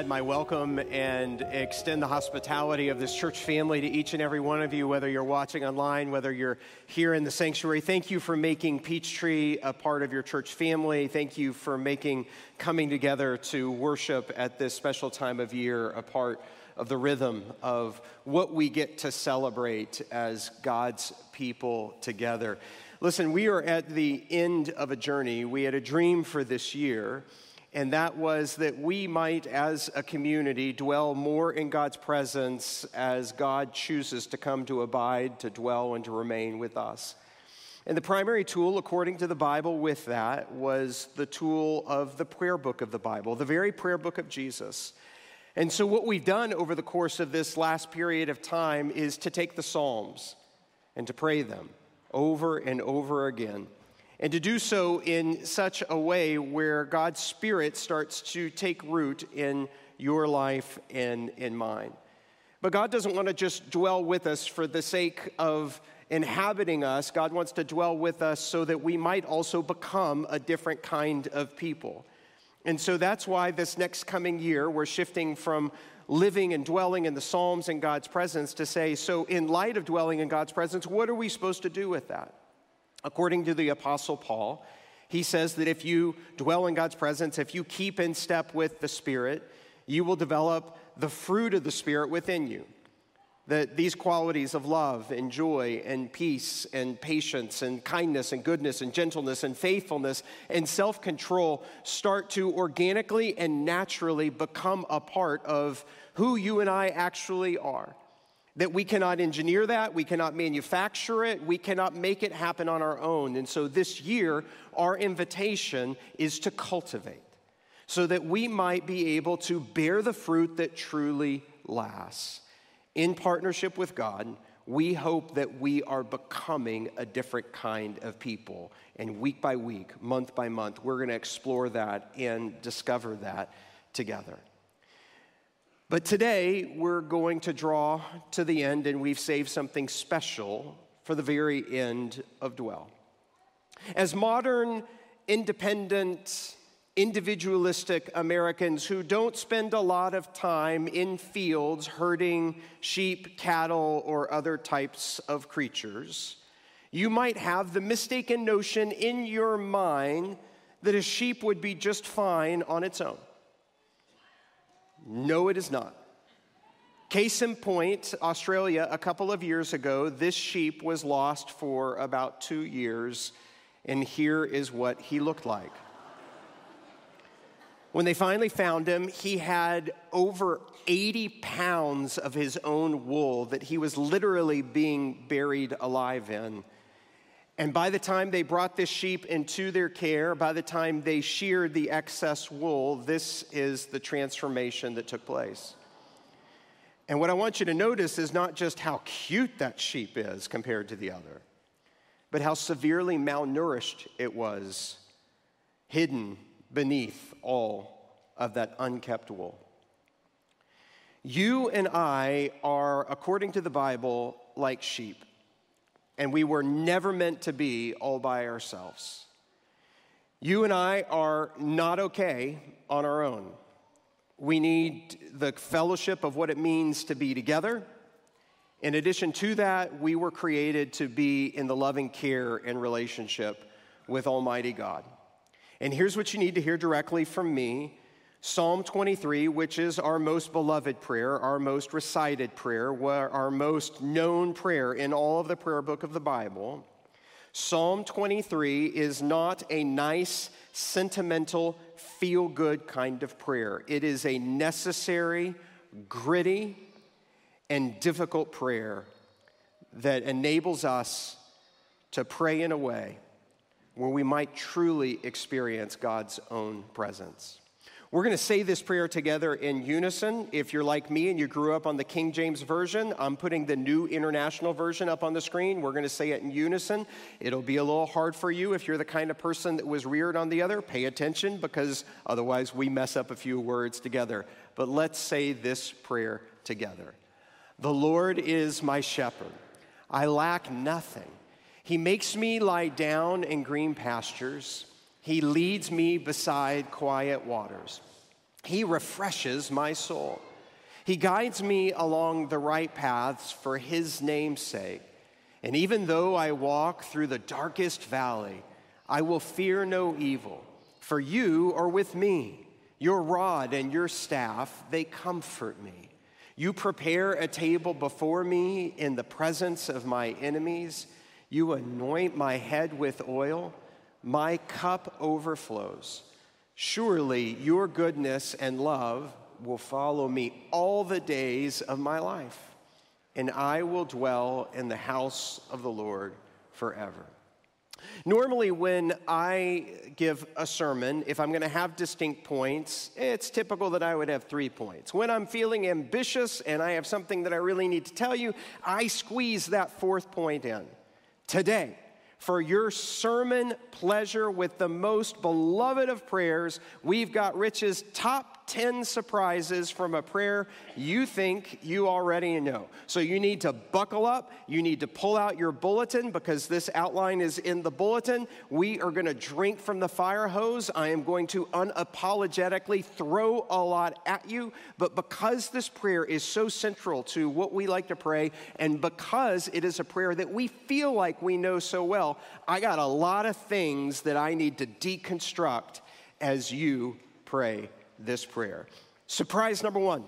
add my welcome and extend the hospitality of this church family to each and every one of you, whether you're watching online, whether you're here in the sanctuary. Thank you for making Peachtree a part of your church family. Thank you for making coming together to worship at this special time of year a part of the rhythm of what we get to celebrate as God's people together. Listen, we are at the end of a journey. We had a dream for this year, and that was that we might, as a community, dwell more in God's presence as God chooses to come to abide, to dwell, and to remain with us. And the primary tool, according to the Bible, with that was the tool of the prayer book of the Bible, the very prayer book of Jesus. And so what we've done over the course of this last period of time is to take the Psalms and to pray them over and over again, and to do so in such a way where God's Spirit starts to take root in your life and in mine. But God doesn't want to just dwell with us for the sake of inhabiting us. God wants to dwell with us so that we might also become a different kind of people. And so that's why this next coming year, we're shifting from living and dwelling in the Psalms and God's presence to say, so in light of dwelling in God's presence, what are we supposed to do with that? According to the Apostle Paul, he says that if you dwell in God's presence, if you keep in step with the Spirit, you will develop the fruit of the Spirit within you. That these qualities of love and joy and peace and patience and kindness and goodness and gentleness and faithfulness and self-control start to organically and naturally become a part of who you and I actually are. That we cannot engineer that, we cannot manufacture it, we cannot make it happen on our own. And so this year, our invitation is to cultivate so that we might be able to bear the fruit that truly lasts. In partnership with God, we hope that we are becoming a different kind of people. And week by week, month by month, we're going to explore that and discover that together. But today, we're going to draw to the end, and we've saved something special for the very end of Dwell. As modern, independent, individualistic Americans who don't spend a lot of time in fields herding sheep, cattle, or other types of creatures, you might have the mistaken notion in your mind that a sheep would be just fine on its own. No, it is not. Case in point, Australia, a couple of years ago, this sheep was lost for about 2 years, and here is what he looked like. When they finally found him, he had over 80 pounds of his own wool that he was literally being buried alive in. And by the time they brought this sheep into their care, by the time they sheared the excess wool, this is the transformation that took place. And what I want you to notice is not just how cute that sheep is compared to the other, but how severely malnourished it was, hidden beneath all of that unkept wool. You and I are, according to the Bible, like sheep, and we were never meant to be all by ourselves. You and I are not okay on our own. We need the fellowship of what it means to be together. In addition to that, we were created to be in the loving care and relationship with Almighty God. And here's what you need to hear directly from me. Psalm 23, which is our most beloved prayer, our most recited prayer, our most known prayer in all of the prayer book of the Bible. Psalm 23 is not a nice, sentimental, feel-good kind of prayer. It is a necessary, gritty, and difficult prayer that enables us to pray in a way where we might truly experience God's own presence. We're going to say this prayer together in unison. If you're like me and you grew up on the King James Version, I'm putting the New International Version up on the screen. We're going to say it in unison. It'll be a little hard for you if you're the kind of person that was reared on the other. Pay attention, because otherwise we mess up a few words together. But let's say this prayer together. The Lord is my shepherd. I lack nothing. He makes me lie down in green pastures. He leads me beside quiet waters. He refreshes my soul. He guides me along the right paths for his name's sake. And even though I walk through the darkest valley, I will fear no evil, for you are with me. Your rod and your staff, they comfort me. You prepare a table before me in the presence of my enemies. You anoint my head with oil. My cup overflows. Surely your goodness and love will follow me all the days of my life, and I will dwell in the house of the Lord forever. Normally, when I give a sermon, if I'm going to have distinct points, it's typical that I would have 3 points. When I'm feeling ambitious and I have something that I really need to tell you, I squeeze that 4th point in. Today, for your sermon pleasure with the most beloved of prayers, we've got Rich's top 10 surprises from a prayer you think you already know. So you need to buckle up. You need to pull out your bulletin because this outline is in the bulletin. We are going to drink from the fire hose. I am going to unapologetically throw a lot at you. But because this prayer is so central to what we like to pray, and because it is a prayer that we feel like we know so well, I got a lot of things that I need to deconstruct as you pray this prayer. Surprise number 1,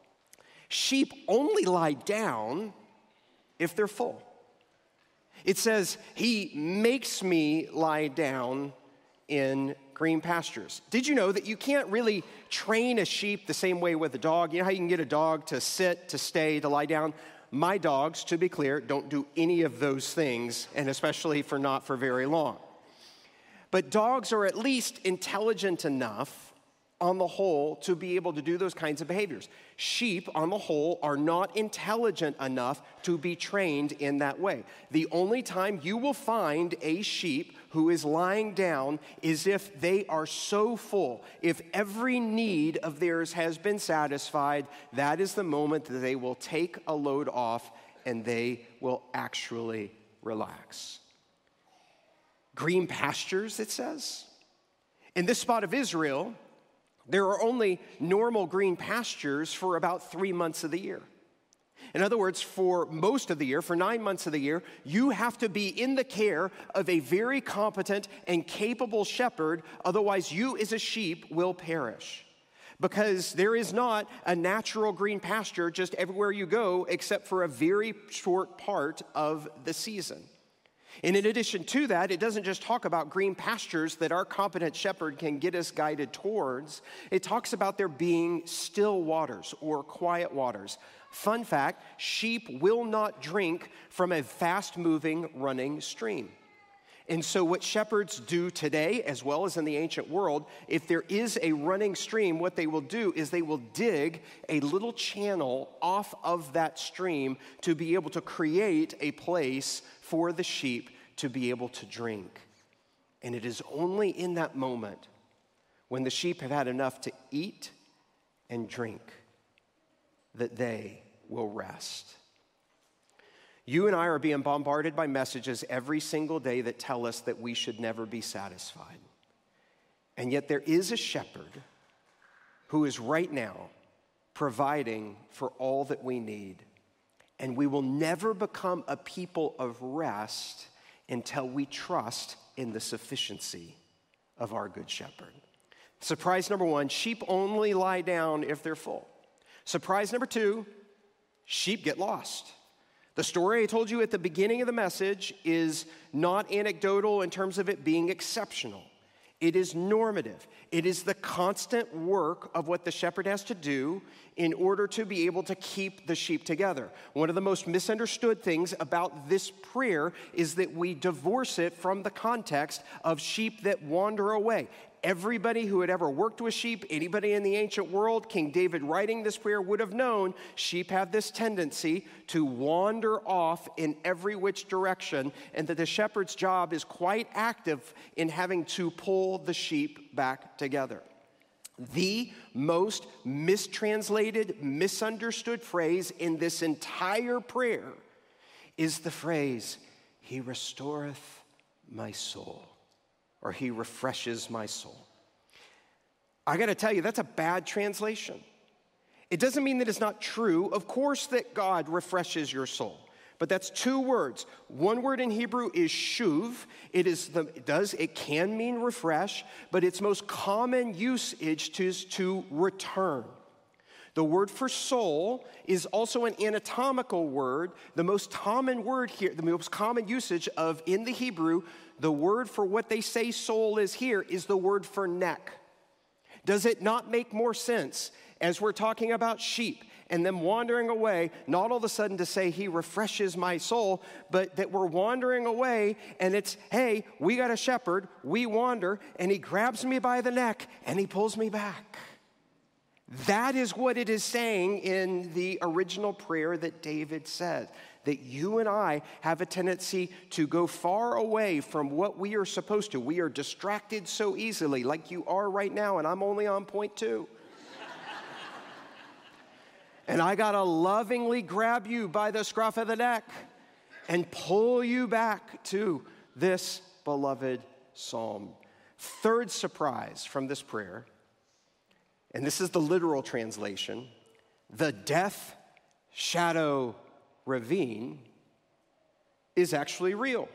sheep only lie down if they're full. It says, he makes me lie down in green pastures. Did you know that you can't really train a sheep the same way with a dog? You know how you can get a dog to sit, to stay, to lie down? My dogs, to be clear, don't do any of those things, and especially not for very long. But dogs are at least intelligent enough on the whole to be able to do those kinds of behaviors. Sheep on the whole are not intelligent enough to be trained in that way. The only time you will find a sheep who is lying down is if they are so full. If every need of theirs has been satisfied, that is the moment that they will take a load off and they will actually relax. Green pastures, it says. In this spot of Israel, there are only normal green pastures for about 3 months of the year. In other words, for most of the year, for 9 months of the year, you have to be in the care of a very competent and capable shepherd, otherwise you as a sheep will perish. Because there is not a natural green pasture just everywhere you go except for a very short part of the season. And in addition to that, it doesn't just talk about green pastures that our competent shepherd can get us guided towards. It talks about there being still waters or quiet waters. Fun fact, sheep will not drink from a fast-moving running stream. And so what shepherds do today, as well as in the ancient world, if there is a running stream, what they will do is they will dig a little channel off of that stream to be able to create a place for the sheep to be able to drink. And it is only in that moment when the sheep have had enough to eat and drink that they will rest. You and I are being bombarded by messages every single day that tell us that we should never be satisfied. And yet there is a shepherd who is right now providing for all that we need. And we will never become a people of rest until we trust in the sufficiency of our good shepherd. Surprise number 1, sheep only lie down if they're full. Surprise number 2, sheep get lost. The story I told you at the beginning of the message is not anecdotal in terms of it being exceptional. It is normative. It is the constant work of what the shepherd has to do in order to be able to keep the sheep together. One of the most misunderstood things about this prayer is that we divorce it from the context of sheep that wander away. Everybody who had ever worked with sheep, anybody in the ancient world, King David writing this prayer would have known sheep have this tendency to wander off in every which direction, and that the shepherd's job is quite active in having to pull the sheep back together. The most mistranslated, misunderstood phrase in this entire prayer is the phrase, "He restoreth my soul," or "He refreshes my soul." I got to tell you, that's a bad translation. It doesn't mean that it's not true. Of course that God refreshes your soul. But that's two words. One word in Hebrew is shuv. It can mean refresh, but its most common usage is to return. The word for soul is also an anatomical word. The most common word here, the most common usage of in the Hebrew, the word for what they say soul is here is the word for neck. Does it not make more sense as we're talking about sheep and them wandering away, not all of a sudden to say he refreshes my soul, but that we're wandering away and it's, hey, we got a shepherd, we wander, and he grabs me by the neck and he pulls me back. That is what it is saying in the original prayer that David said, that you and I have a tendency to go far away from what we are supposed to. We are distracted so easily, like you are right now, and I'm only on point 2. And I got to lovingly grab you by the scruff of the neck and pull you back to this beloved psalm. Third surprise from this prayer, and this is the literal translation, the death shadow ravine is actually real.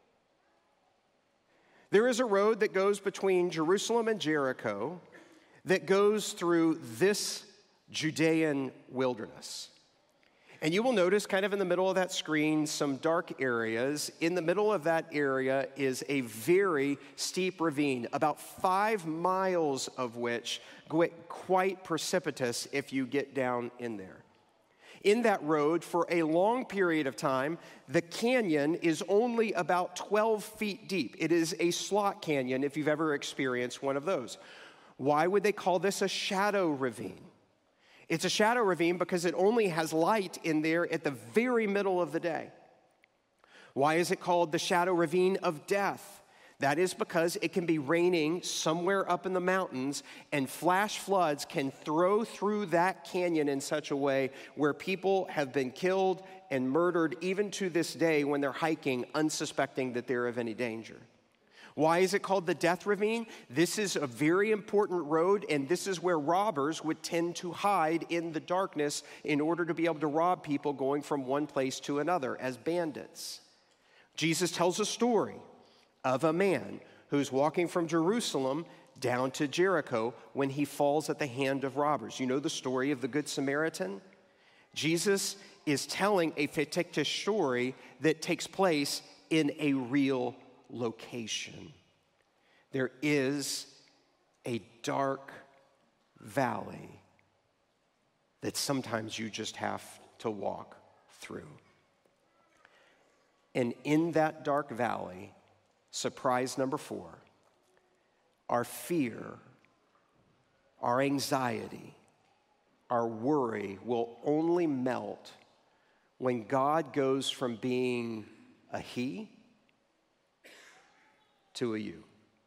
There is a road that goes between Jerusalem and Jericho that goes through this Judean wilderness. And you will notice kind of in the middle of that screen some dark areas. In the middle of that area is a very steep ravine, about 5 miles of which quite precipitous if you get down in there. In that road, for a long period of time, the canyon is only about 12 feet deep. It is a slot canyon if you've ever experienced one of those. Why would they call this a shadow ravine? It's a shadow ravine because it only has light in there at the very middle of the day. Why is it called the shadow ravine of death? That is because it can be raining somewhere up in the mountains and flash floods can throw through that canyon in such a way where people have been killed and murdered even to this day when they're hiking unsuspecting that they're of any danger. Why is it called the death ravine? This is a very important road, and this is where robbers would tend to hide in the darkness in order to be able to rob people going from one place to another as bandits. Jesus tells a story of a man who's walking from Jerusalem down to Jericho when he falls at the hand of robbers. You know the story of the Good Samaritan? Jesus is telling a fictitious story that takes place in a real location. There is a dark valley that sometimes you just have to walk through. And in that dark valley, surprise number 4, our fear, our anxiety, our worry will only melt when God goes from being a he to a you.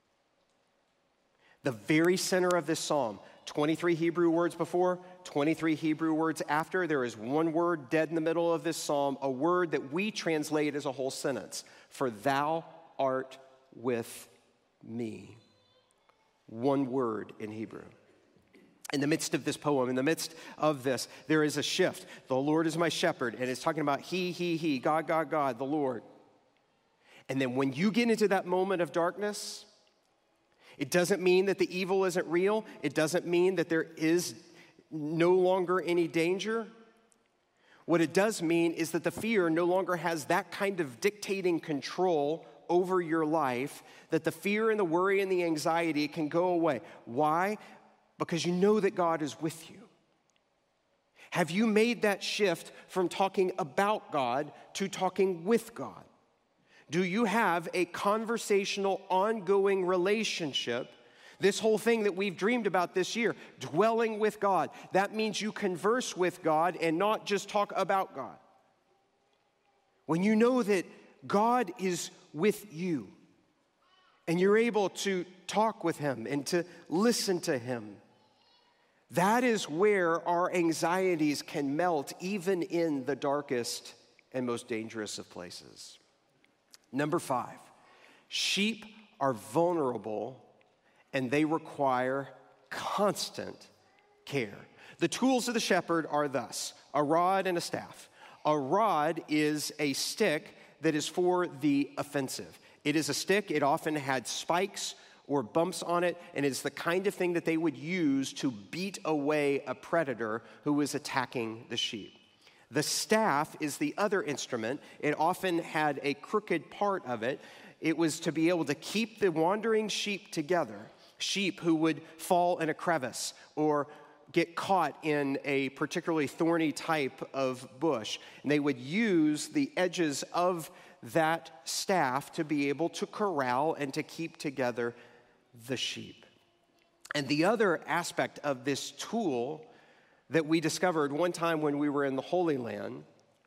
The very center of this psalm, 23 Hebrew words before, 23 Hebrew words after, there is one word dead in the middle of this psalm, a word that we translate as a whole sentence, for thou art with me. One word in Hebrew. In the midst of this poem, in the midst of this, there is a shift. The Lord is my shepherd, and it's talking about he, God, the Lord. And then when you get into that moment of darkness, it doesn't mean that the evil isn't real. It doesn't mean that there is no longer any danger. What it does mean is that the fear no longer has that kind of dictating control over your life, that the fear and the worry and the anxiety can go away. Why? Because you know that God is with you. Have you made that shift from talking about God to talking with God? Do you have a conversational, ongoing relationship? This whole thing that we've dreamed about this year, dwelling with God. That means you converse with God and not just talk about God. When you know that God is with you and you're able to talk with him and to listen to him, that is where our anxieties can melt even in the darkest and most dangerous of places. Number 5, sheep are vulnerable and they require constant care. The tools of the shepherd are thus: a rod and a staff. A rod is a stick that is for the offensive. It is a stick. It often had spikes or bumps on it, and it's the kind of thing that they would use to beat away a predator who was attacking the sheep. The staff is the other instrument. It often had a crooked part of it. It was to be able to keep the wandering sheep together, sheep who would fall in a crevice or get caught in a particularly thorny type of bush. And they would use the edges of that staff to be able to corral and to keep together the sheep. And the other aspect of this tool that we discovered one time when we were in the Holy Land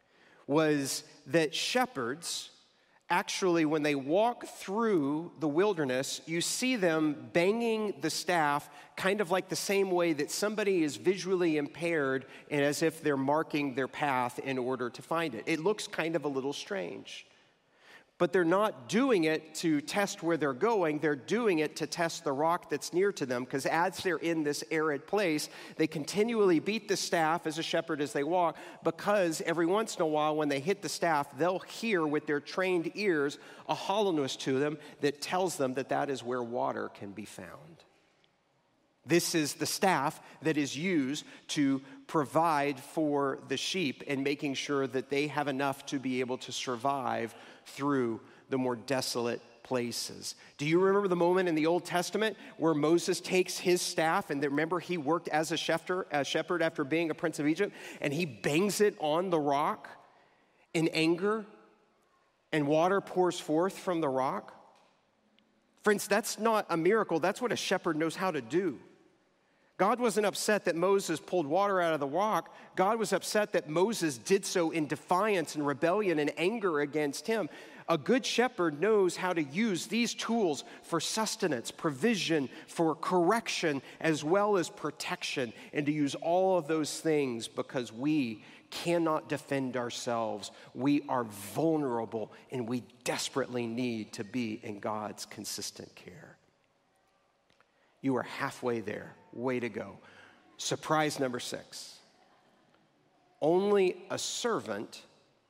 was that shepherds, actually, when they walk through the wilderness, you see them banging the staff kind of like the same way that somebody is visually impaired and as if they're marking their path in order to find it. It looks kind of a little strange. But they're not doing it to test where they're going. They're doing it to test the rock that's near to them, because as they're in this arid place, they continually beat the staff as a shepherd as they walk, because every once in a while when they hit the staff, they'll hear with their trained ears a hollowness to them that tells them that that is where water can be found. This is the staff that is used to provide for the sheep and making sure that they have enough to be able to survive through the more desolate places. Do you remember the moment in the Old Testament where Moses takes his staff, and remember he worked as a shepherd after being a prince of Egypt, and he bangs it on the rock in anger, and water pours forth from the rock? Friends, that's not a miracle. That's what a shepherd knows how to do. God wasn't upset that Moses pulled water out of the rock. God was upset that Moses did so in defiance and rebellion and anger against him. A good shepherd knows how to use these tools for sustenance, provision, for correction, as well as protection, and to use all of those things because we cannot defend ourselves. We are vulnerable, and we desperately need to be in God's consistent care. You are halfway there. Way to go. Surprise number 6. Only a servant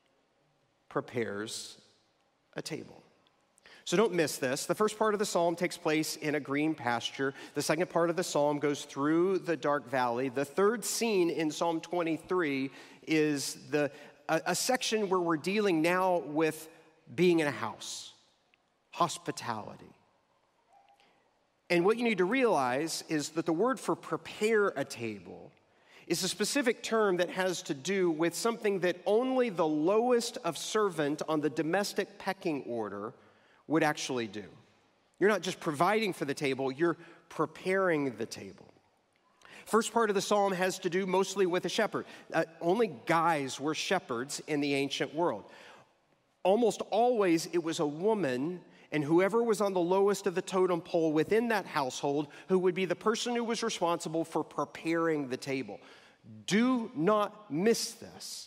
prepares a table. So don't miss this. The first part of the psalm takes place in a green pasture. The second part of the psalm goes through the dark valley. The third scene in Psalm 23 is a section where we're dealing now with being in a house, hospitality. And what you need to realize is that the word for prepare a table is a specific term that has to do with something that only the lowest of servant on the domestic pecking order would actually do. You're not just providing for the table, you're preparing the table. First part of the psalm has to do mostly with a shepherd. Only guys were shepherds in the ancient world. Almost always it was a woman, and whoever was on the lowest of the totem pole within that household who would be the person who was responsible for preparing the table. Do not miss this.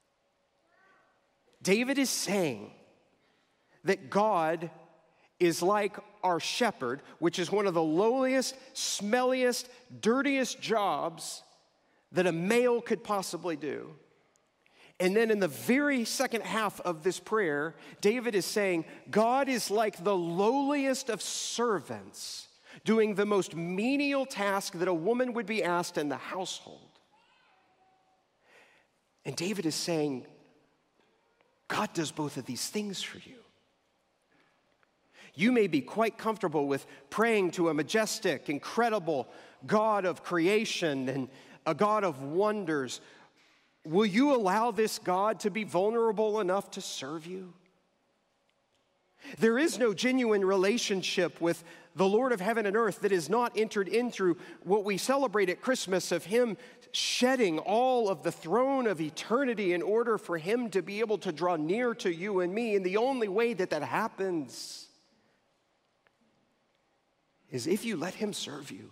David is saying that God is like our shepherd, which is one of the lowliest, smelliest, dirtiest jobs that a male could possibly do. And then in the very second half of this prayer, David is saying, God is like the lowliest of servants, doing the most menial task that a woman would be asked in the household. And David is saying, God does both of these things for you. You may be quite comfortable with praying to a majestic, incredible God of creation and a God of wonders. Will you allow this God to be vulnerable enough to serve you? There is no genuine relationship with the Lord of heaven and earth that is not entered in through what we celebrate at Christmas, of Him shedding all of the throne of eternity in order for Him to be able to draw near to you and me. And the only way that that happens is if you let Him serve you.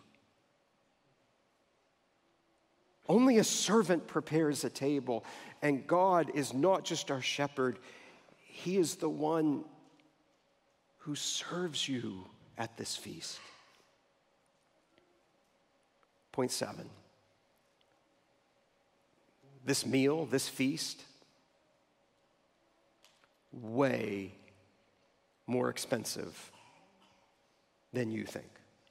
Only a servant prepares a table, and God is not just our shepherd, He is the one who serves you at this feast. Point 7. This meal, this feast, way more expensive than you think.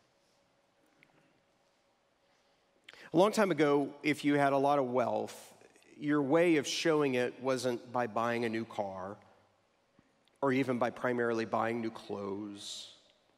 A long time ago, if you had a lot of wealth, your way of showing it wasn't by buying a new car or even by primarily buying new clothes.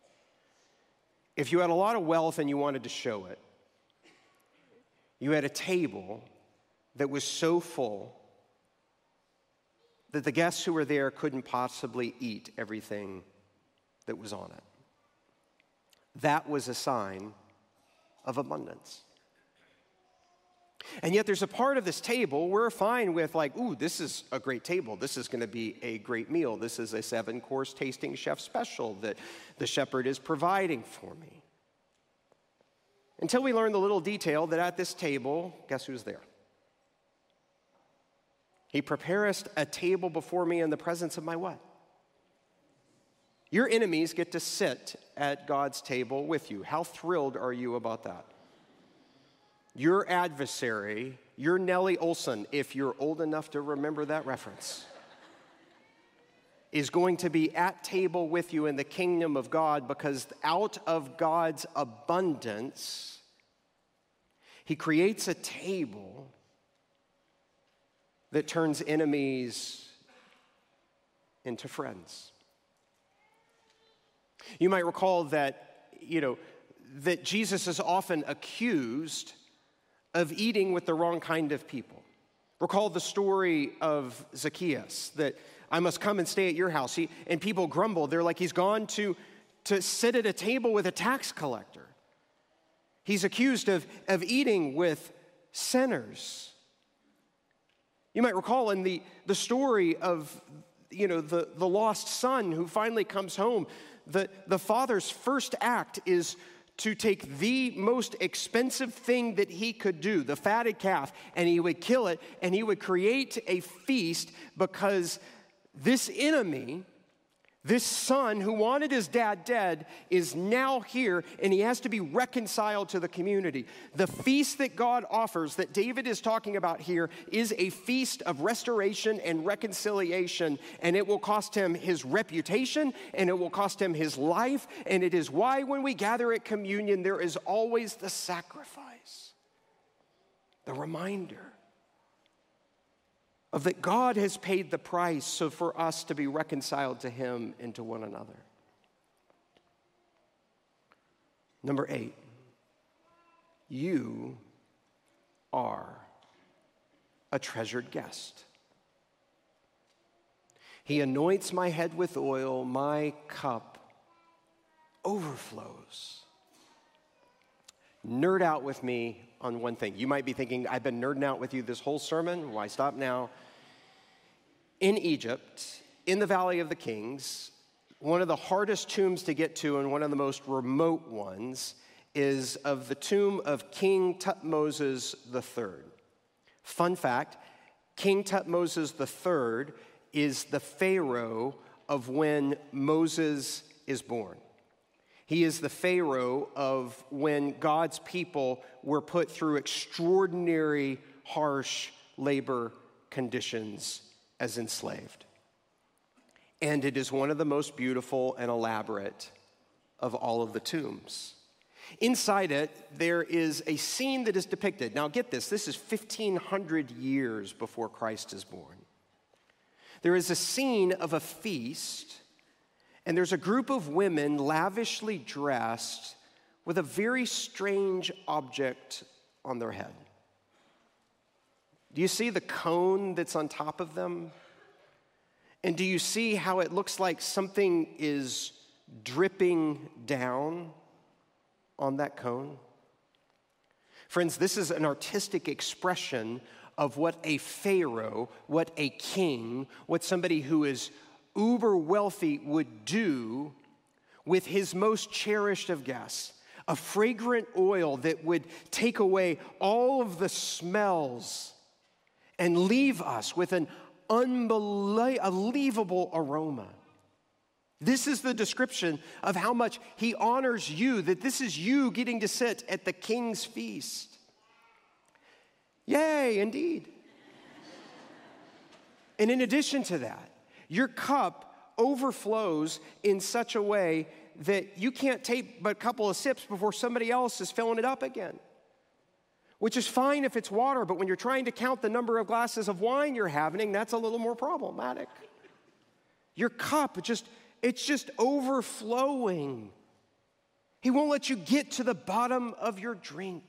If you had a lot of wealth and you wanted to show it, you had a table that was so full that the guests who were there couldn't possibly eat everything that was on it. That was a sign of abundance. And yet there's a part of this table we're fine with, like, ooh, this is a great table. This is going to be a great meal. This is a 7-course tasting chef special that the shepherd is providing for me. Until we learn the little detail that at this table, guess who's there? He preparest a table before me in the presence of my what? Your enemies get to sit at God's table with you. How thrilled are you about that? Your adversary, your Nellie Olson, if you're old enough to remember that reference, is going to be at table with you in the kingdom of God, because out of God's abundance, he creates a table that turns enemies into friends. You might recall that, that Jesus is often accused of eating with the wrong kind of people. Recall the story of Zacchaeus, that I must come and stay at your house. And people grumble. They're like, he's gone to sit at a table with a tax collector. He's accused of eating with sinners. You might recall in the story of, the lost son who finally comes home, the father's first act is to take the most expensive thing that he could do, the fatted calf, and he would kill it, and he would create a feast, because this enemy, this son who wanted his dad dead, is now here, and he has to be reconciled to the community. The feast that God offers, that David is talking about here, is a feast of restoration and reconciliation, and it will cost him his reputation, and it will cost him his life, and it is why when we gather at communion, there is always the sacrifice, the reminder of that God has paid the price so for us to be reconciled to him and to one another. Number 8, you are a treasured guest. He anoints my head with oil, my cup overflows. Nerd out with me on one thing. You might be thinking, I've been nerding out with you this whole sermon. Why stop now? In Egypt, in the Valley of the Kings, one of the hardest tombs to get to and one of the most remote ones is of the tomb of King Tutmosis III. Fun fact, King Tutmosis III is the Pharaoh of when Moses is born. He is the Pharaoh of when God's people were put through extraordinary, harsh labor conditions as enslaved. And it is one of the most beautiful and elaborate of all of the tombs. Inside it, there is a scene that is depicted. Now get this is 1,500 years before Christ is born. There is a scene of a feast, and there's a group of women lavishly dressed with a very strange object on their head. Do you see the cone that's on top of them? And do you see how it looks like something is dripping down on that cone? Friends, this is an artistic expression of what a pharaoh, what a king, what somebody who is uber wealthy would do with his most cherished of guests. A fragrant oil that would take away all of the smells and leave us with an unbelievable aroma. This is the description of how much he honors you, that this is you getting to sit at the king's feast. Yay, indeed. And in addition to that, your cup overflows in such a way that you can't take but a couple of sips before somebody else is filling it up again. Which is fine if it's water, but when you're trying to count the number of glasses of wine you're having, that's a little more problematic. Your cup, it's just overflowing. He won't let you get to the bottom of your drink.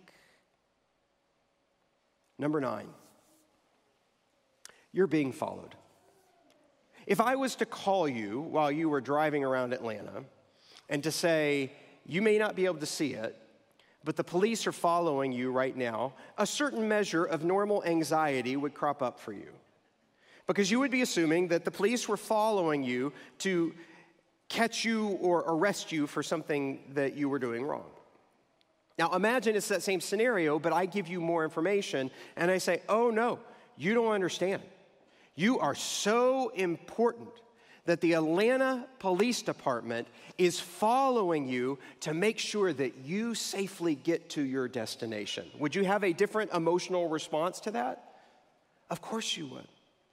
Number 9, you're being followed. If I was to call you while you were driving around Atlanta and to say, you may not be able to see it, but the police are following you right now, a certain measure of normal anxiety would crop up for you. Because you would be assuming that the police were following you to catch you or arrest you for something that you were doing wrong. Now imagine it's that same scenario, but I give you more information and I say, oh no, you don't understand. You are so important that the Atlanta Police Department is following you to make sure that you safely get to your destination. Would you have a different emotional response to that? Of course you would.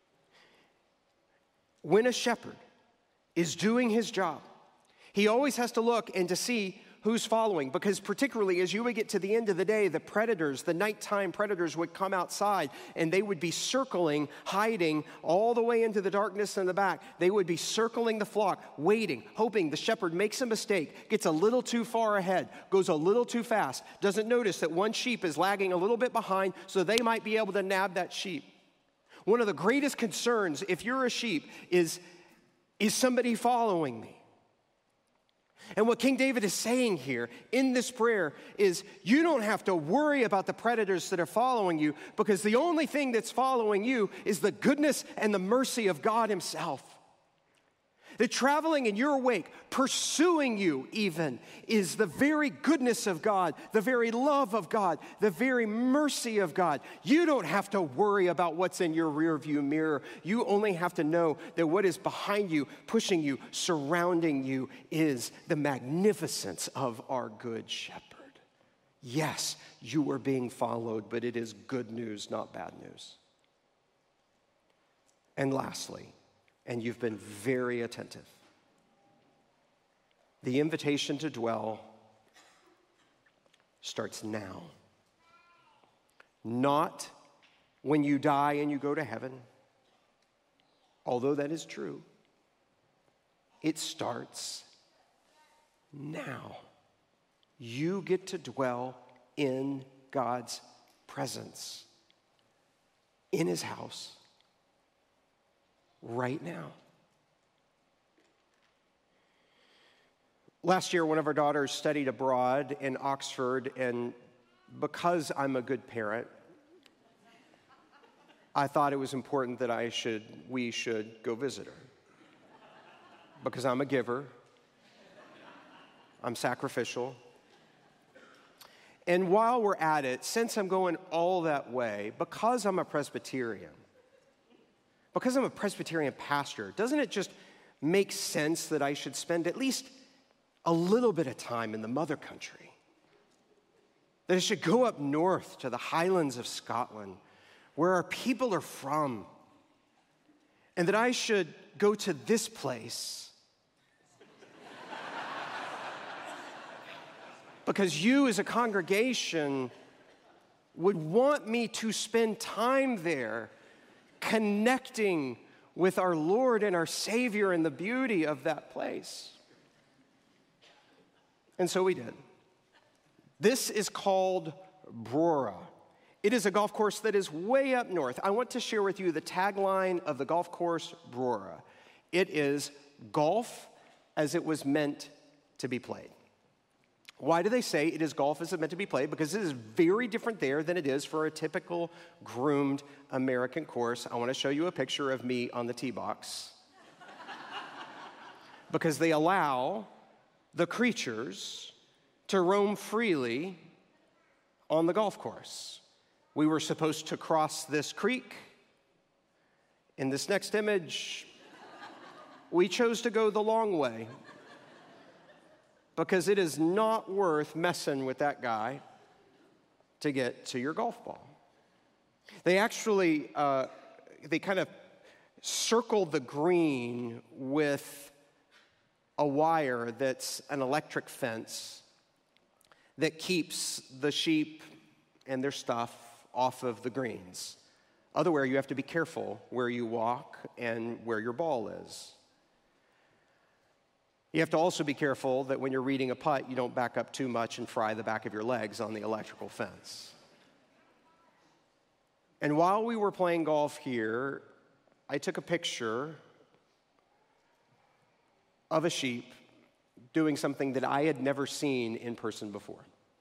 When a shepherd is doing his job, he always has to look and to see who's following, because particularly as you would get to the end of the day, the predators, the nighttime predators would come outside and they would be circling, hiding all the way into the darkness in the back. They would be circling the flock, waiting, hoping the shepherd makes a mistake, gets a little too far ahead, goes a little too fast, doesn't notice that one sheep is lagging a little bit behind so they might be able to nab that sheep. One of the greatest concerns, if you're a sheep, is somebody following me? And what King David is saying here in this prayer is you don't have to worry about the predators that are following you, because the only thing that's following you is the goodness and the mercy of God himself. That traveling in your wake, pursuing you even, is the very goodness of God, the very love of God, the very mercy of God. You don't have to worry about what's in your rearview mirror. You only have to know that what is behind you, pushing you, surrounding you is the magnificence of our good shepherd. Yes, you are being followed, but it is good news, not bad news. And lastly, and you've been very attentive, the invitation to dwell starts now. Not when you die and you go to heaven, although that is true. It starts now. You get to dwell in God's presence, in his house, right now. Last year, one of our daughters studied abroad in Oxford, and because I'm a good parent, I thought it was important that we should go visit her. Because I'm a giver, I'm sacrificial. And while we're at it, since I'm going all that way, because I'm a Presbyterian pastor, doesn't it just make sense that I should spend at least a little bit of time in the mother country? That I should go up north to the Highlands of Scotland, where our people are from, and that I should go to this place because you as a congregation would want me to spend time there connecting with our Lord and our Savior and the beauty of that place. And so we did. This is called Brora. It is a golf course that is way up north. I want to share with you the tagline of the golf course Brora. It is golf as it was meant to be played. Why do they say it is golf as it meant to be played? Because it is very different there than it is for a typical groomed American course. I want to show you a picture of me on the tee box. Because they allow the creatures to roam freely on the golf course. We were supposed to cross this creek. In this next image, we chose to go the long way because it is not worth messing with that guy to get to your golf ball. They actually, they kind of circle the green with a wire that's an electric fence that keeps the sheep and their stuff off of the greens. Otherwise, you have to be careful where you walk and where your ball is. You have to also be careful that when you're reading a putt, you don't back up too much and fry the back of your legs on the electrical fence. And while we were playing golf here, I took a picture of a sheep doing something that I had never seen in person before.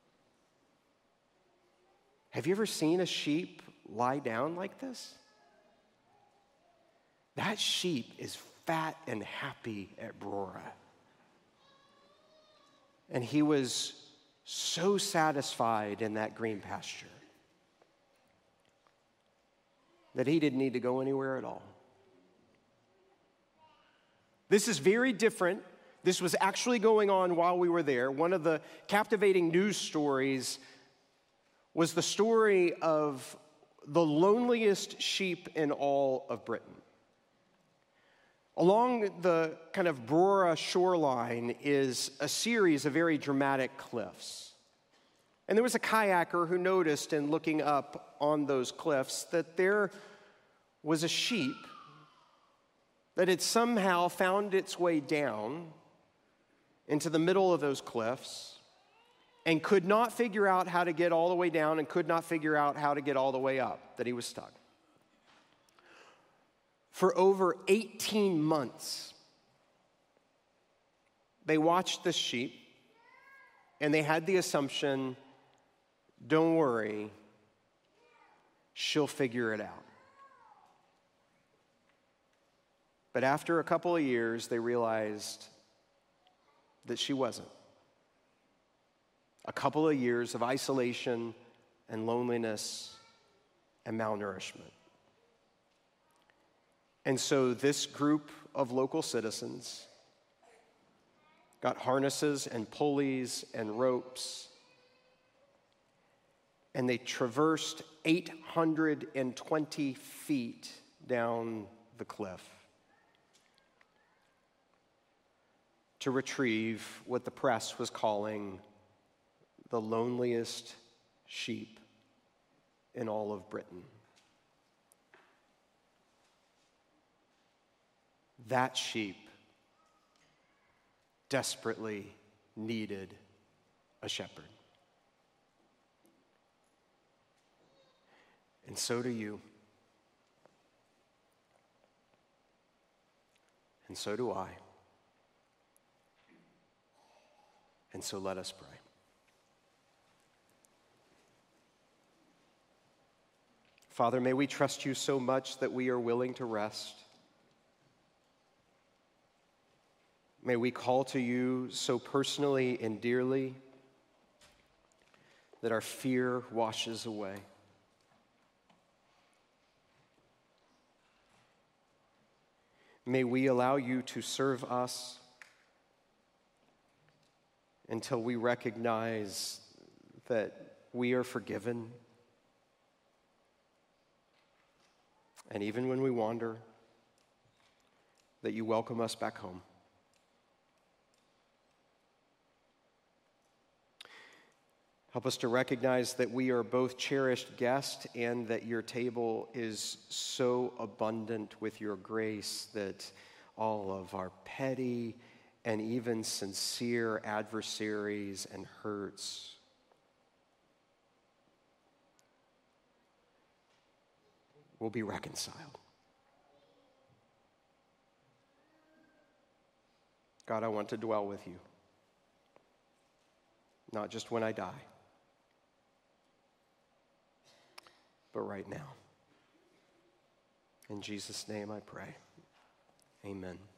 Have you ever seen a sheep lie down like this? That sheep is fat and happy at Brora. And he was so satisfied in that green pasture that he didn't need to go anywhere at all. This is very different. This was actually going on while we were there. One of the captivating news stories was the story of the loneliest sheep in all of Britain. Along the kind of Brora shoreline is a series of very dramatic cliffs. And there was a kayaker who noticed in looking up on those cliffs that there was a sheep that had somehow found its way down into the middle of those cliffs and could not figure out how to get all the way down and could not figure out how to get all the way up, that he was stuck. For over 18 months, they watched this sheep, and they had the assumption, don't worry, she'll figure it out. But after a couple of years, they realized that she wasn't. A couple of years of isolation and loneliness and malnourishment. And so this group of local citizens got harnesses and pulleys and ropes, and they traversed 820 feet down the cliff to retrieve what the press was calling the loneliest sheep in all of Britain. That sheep desperately needed a shepherd. And so do you. And so do I. And so let us pray. Father, may we trust you so much that we are willing to rest. May we call to you so personally and dearly that our fear washes away. May we allow you to serve us until we recognize that we are forgiven. And even when we wander, that you welcome us back home. Help us to recognize that we are both cherished guests and that your table is so abundant with your grace that all of our petty and even sincere adversaries and hurts will be reconciled. God, I want to dwell with you, not just when I die, but right now. In Jesus' name I pray. Amen.